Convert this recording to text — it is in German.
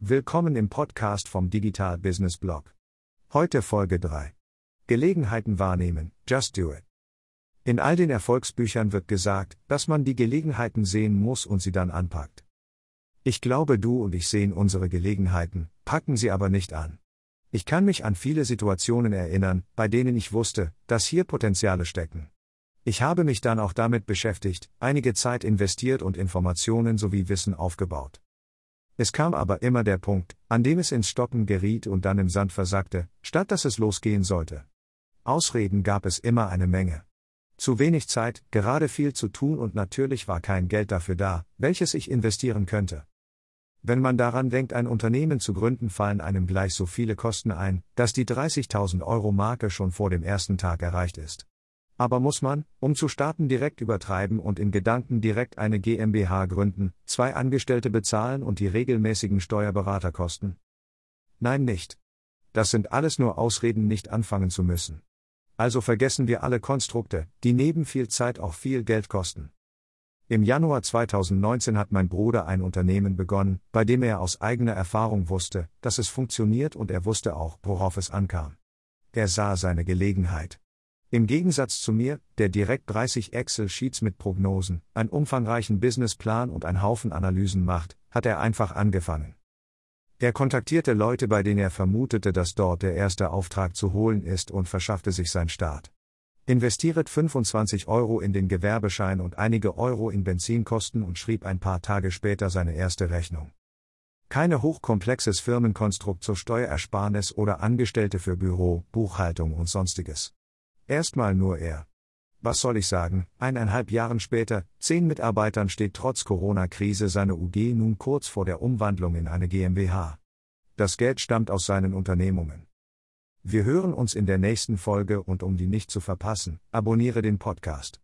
Willkommen im Podcast vom Digital Business Blog. Heute Folge 3. Gelegenheiten wahrnehmen, just do it. In all den Erfolgsbüchern wird gesagt, dass man die Gelegenheiten sehen muss und sie dann anpackt. Ich glaube, du und ich sehen unsere Gelegenheiten, packen sie aber nicht an. Ich kann mich an viele Situationen erinnern, bei denen ich wusste, dass hier Potenziale stecken. Ich habe mich dann auch damit beschäftigt, einige Zeit investiert und Informationen sowie Wissen aufgebaut. Es kam aber immer der Punkt, an dem es ins Stocken geriet und dann im Sand versackte, statt dass es losgehen sollte. Ausreden gab es immer eine Menge. Zu wenig Zeit, gerade viel zu tun und natürlich war kein Geld dafür da, welches ich investieren könnte. Wenn man daran denkt, ein Unternehmen zu gründen, fallen einem gleich so viele Kosten ein, dass die 30.000 € Marke schon vor dem ersten Tag erreicht ist. Aber muss man, um zu starten, direkt übertreiben und in Gedanken direkt eine GmbH gründen, 2 Angestellte bezahlen und die regelmäßigen Steuerberaterkosten? Nein, nicht. Das sind alles nur Ausreden, nicht anfangen zu müssen. Also vergessen wir alle Konstrukte, die neben viel Zeit auch viel Geld kosten. Im Januar 2019 hat mein Bruder ein Unternehmen begonnen, bei dem er aus eigener Erfahrung wusste, dass es funktioniert, und er wusste auch, worauf es ankam. Er sah seine Gelegenheit. Im Gegensatz zu mir, der direkt 30 Excel-Sheets mit Prognosen, einen umfangreichen Businessplan und einen Haufen Analysen macht, hat er einfach angefangen. Er kontaktierte Leute, bei denen er vermutete, dass dort der erste Auftrag zu holen ist, und verschaffte sich seinen Start. Investiert 25 € in den Gewerbeschein und einige Euro in Benzinkosten und schrieb ein paar Tage später seine erste Rechnung. Keine hochkomplexes Firmenkonstrukt zur Steuerersparnis oder Angestellte für Büro, Buchhaltung und Sonstiges. Erstmal nur er. Was soll ich sagen, 1,5 Jahren später, 10 Mitarbeitern, steht trotz Corona-Krise seine UG nun kurz vor der Umwandlung in eine GmbH. Das Geld stammt aus seinen Unternehmungen. Wir hören uns in der nächsten Folge, und um die nicht zu verpassen, abonniere den Podcast.